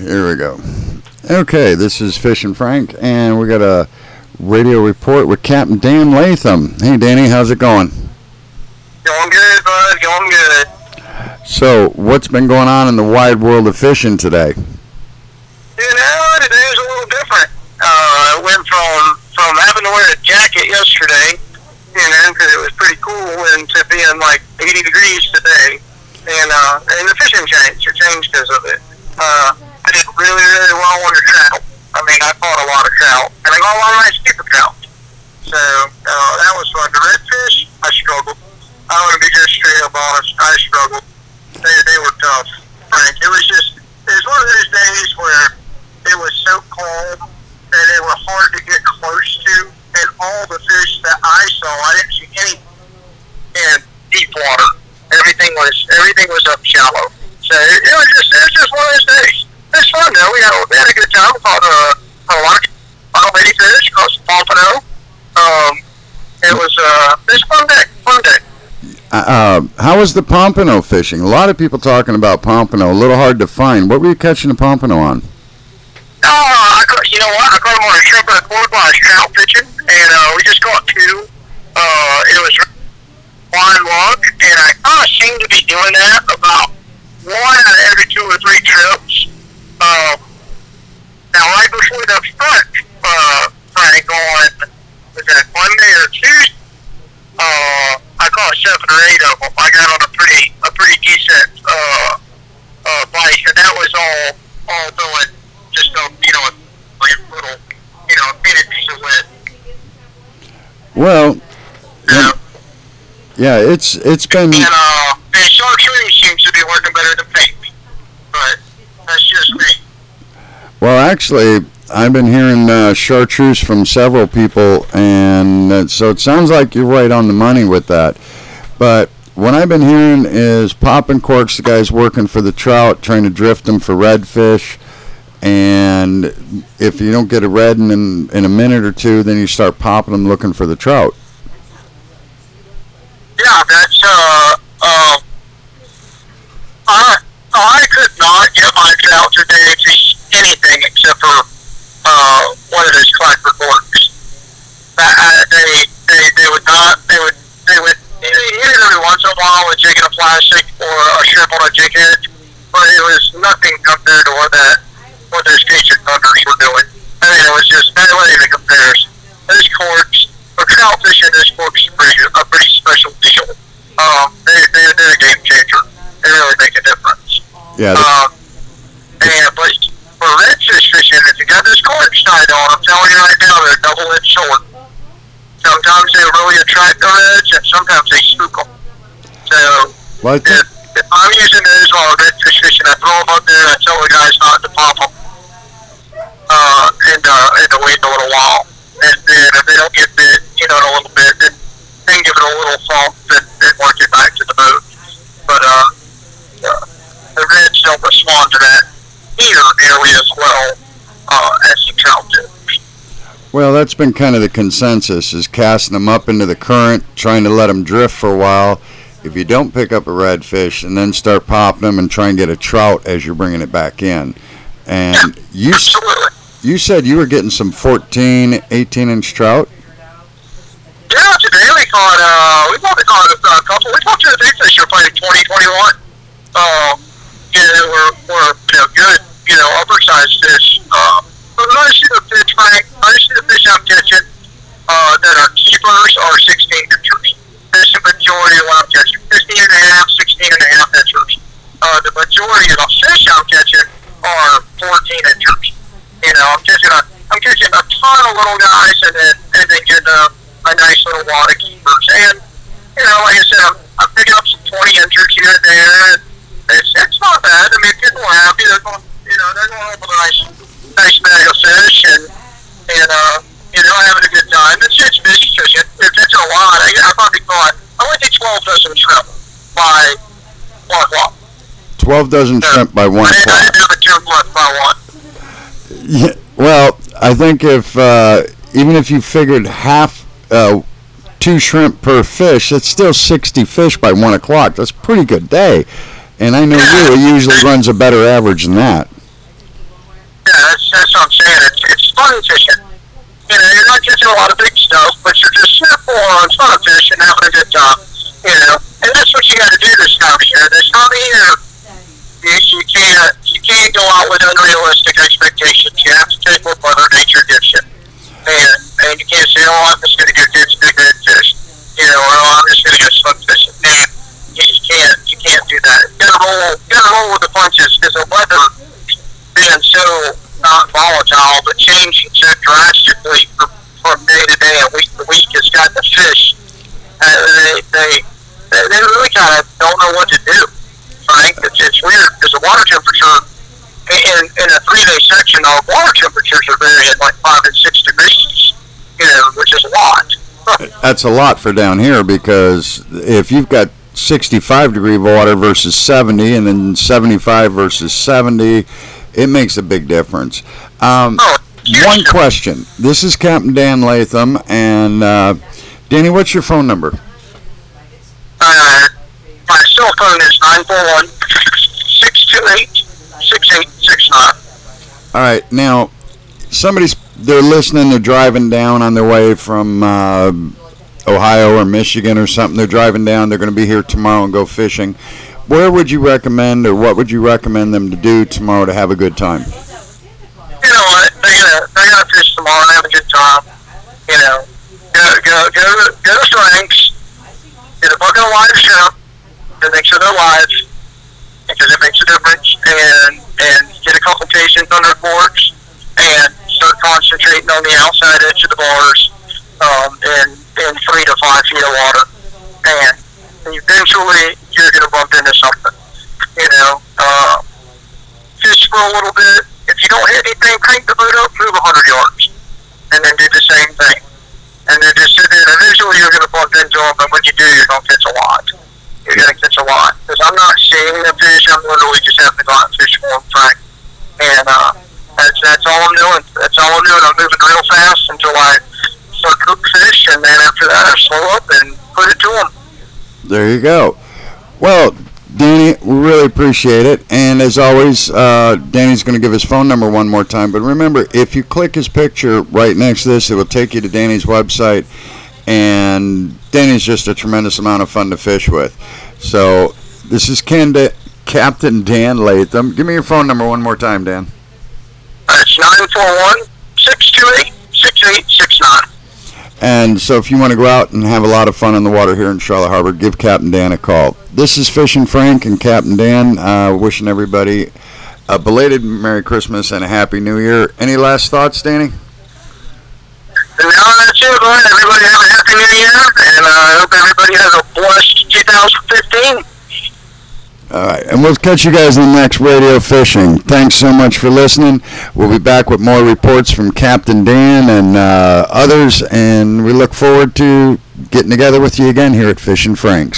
Here we go. Okay, this is Fishing Frank, and we got a radio report with Captain Dan Latham. Hey, Danny, how's it going? Going good, bud. Going good. So, what's been going on in the wide world of fishing today? Today was a little different. I went from having to wear a jacket yesterday, because it was pretty cool, and to being like 80 degrees today. And the fishing changed. It changed because of it. I did really, really well on the trout. I mean, I caught a lot of trout, and I got a lot of nice keeper trout. So that was fun. The redfish, I struggled. I'm going to be just straight up honest. I struggled. They were tough, Frank. It was one of those days where it was so cold that they were hard to get close to, and all the fish that I saw, I didn't see any in deep water. Everything was up shallow. So it was just one of those days. It was fun though. We had a good time. We caught a lot of lady fish, caught some pompano. It was a fun day. Fun day. How was the pompano fishing? A lot of people talking about pompano. A little hard to find. What were you catching the pompano on? You know what? I caught them on a shrimp and a cord while I was trout fishing, and we just caught two. It was blind luck, and I kind of seem to be doing that about one out of every 2 or 3 trips. Now, right before the front, Frank, on, was that Monday or Tuesday? I caught 7 or 8 of them. I got on a pretty decent bite, and that was all going just a little, thin piece of lead. Well, yeah, it's been. And chartreuse seems to be working better than pink, but that's just me. Well, actually, I've been hearing chartreuse from several people, and so it sounds like you're right on the money with that. But what I've been hearing is popping corks, the guys working for the trout, trying to drift them for redfish, and if you don't get a red in a minute or two, then you start popping them looking for the trout. Yeah, that's, I could not get my trout today to anything except for, one of those clapper corks. They would not, they would hit it every once in a while with jigging a plastic or a shrimp on a jig head, but it was nothing compared to what those Cajun thunders were doing. I mean, it was just, that wasn't even a comparison. Those corks, for trout fishing, those corks are a pretty special deal. They're a game changer. They really make a difference. Yeah. But for redfish fishing, if you got those corks tied on, I'm telling you right now, they're double-edged sword. Sometimes they really attract the reds, and sometimes they spook them. So, if I'm using those while redfish fishing, I throw them up there, I tell the guys not to pop them, and to wait a little while. And then if they don't get bit, in a little bit, then give it a little thump and work it back to the boat. But the reds don't respond to that either nearly as well as the trout do. Well, that's been kind of the consensus, is casting them up into the current, trying to let them drift for a while. If you don't pick up a redfish, and then start popping them and try and get a trout as you're bringing it back in. And you said you were getting some 14, 18-inch trout? Yeah, today we caught a couple. We caught 2 or 3 fish who played 2021. They were good, upper-sized fish. But most of the fish, Frank, most of the fish I'm catching that are keepers are 16-inchers. That's the majority of what I'm catching. 15 and a half, 16 and a half inchers. The majority of the fish I'm catching are 14-inchers. I'm catching a ton of little guys, and then getting a nice little wad of keepers. And like I said, I'm picking up some 20-inchers here and there. And it's not bad. I mean, people are happy. They're going home with a nice bag of fish, and having a good time. It's busy fishing. They're catching a lot. I probably caught, I went to 12 dozen shrimp by 1 o'clock. 12 dozen shrimp by 1 o'clock. I didn't have a shrimp left by 1. Yeah, well, I think if even if you figured half 2 shrimp per fish, that's still 60 fish by 1 o'clock. That's a pretty good day. And I know it usually runs a better average than that. that's what I'm saying. It's fun fishing. You know, you're not catching a lot of big stuff, but you're just simple on fun fishing, having a good time. You know, and that's what you got to do this time of year. This time of year, you can't go out with unrealistic expectations. You have to take what Mother Nature gives you, and you can't say, "Oh, I'm just going to get good fish," you know, or "Oh, I'm just going to go swim fishing." Nah, you can't do that. You gotta roll with the punches because the weather being so not volatile, but changing so drastically from day to day and week to week has got the fish. They really kind of don't know what to do. Frank, it's weird because the water temperature in a 3-day section, our water temperatures are very at like 5 and 6 degrees, you know, which is a lot. That's a lot for down here because if you've got 65-degree water versus 70 and then 75 versus 70, it makes a big difference. One question. This is Captain Dan Latham, and Danny, what's your phone number? My cell phone is 941-628-6869. All right. Now, they're listening, they're driving down on their way from Ohio or Michigan or something. They're driving down, they're going to be here tomorrow and go fishing. Where would you recommend, or what would you recommend them to do tomorrow to have a good time? You know what? They're gonna fish tomorrow and have a good time. You know, go to Frank's, get a bucket of live shrimp, and make sure they're live, because it makes a difference. And get a couple patients under forks, and start concentrating on the outside edge of the bars, in 3 to 5 feet of water, and eventually you're gonna bump into something. You know, fish for a little bit. If you don't hit anything, crank the boat up, move 100 yards, and then do the same thing. And then just sit there, and eventually you're going to bump into them, and when you do, you're going to catch a lot. You're going to catch a lot. Because I'm not seeing the fish, I'm literally just having to go out and fish for them, Frank. And that's all I'm doing. That's all I'm doing. I'm moving real fast until I start cook fish, and then after that I slow up and put it to them. There you go. Well, Danny, we really appreciate it. And as always, Danny's going to give his phone number one more time. But remember, if you click his picture right next to this, it will take you to Danny's website. And Danny's just a tremendous amount of fun to fish with. So this is Captain Dan Latham. Give me your phone number one more time, Dan. It's 941-628-6869. And so if you want to go out and have a lot of fun in the water here in Charlotte Harbor, give Captain Dan a call. This is Fishing Frank and Captain Dan, wishing everybody a belated Merry Christmas and a Happy New Year. Any last thoughts, Danny? No, that's it, bud. Everybody have a Happy New Year, and I hope everybody has a blessed 2015. All right, and we'll catch you guys in the next Radio Fishing. Thanks so much for listening. We'll be back with more reports from Captain Dan and others, and we look forward to getting together with you again here at Fishing Frank's.